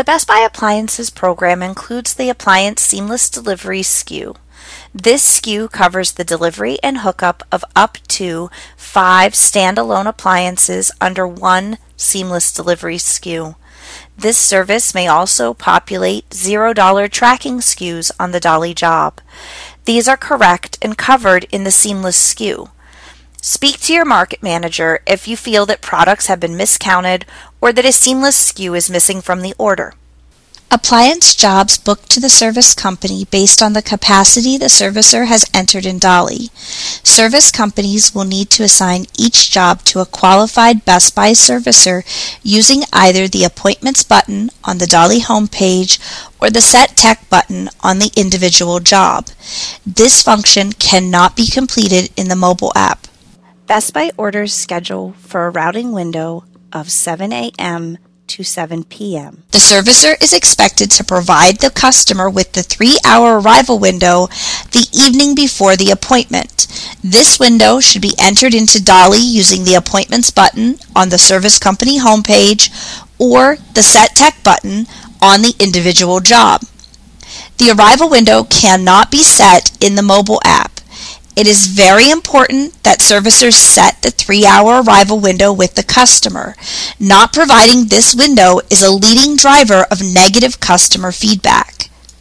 Best Buy Appliances program includes the Appliance Seamless Delivery SKU. This SKU covers the delivery and hookup of up to 5 standalone appliances under one seamless delivery SKU. This service may also populate $0 tracking SKUs on the Dolly job. These are correct and covered in the seamless SKU. Speak to your market manager if you feel that products have been miscounted or that a seamless SKU is missing from the order. Appliance jobs booked to the service company based on the capacity the servicer has entered in Dolly. Service companies will need to assign each job to a qualified Best Buy servicer using either the Appointments button on the Dolly homepage or the Set Tech button on the individual job. This function cannot be completed in the mobile app. Best Buy orders schedule for a routing window of 7 a.m. to 7 p.m. The servicer is expected to provide the customer with the 3-hour arrival window the evening before the appointment. This window should be entered into Dolly using the Appointments button on the service company homepage or the Set Tech button on the individual job. The arrival window cannot be set in the mobile app. It is very important that servicers set the 3-hour arrival window with the customer. Not providing this window is a leading driver of negative customer feedback.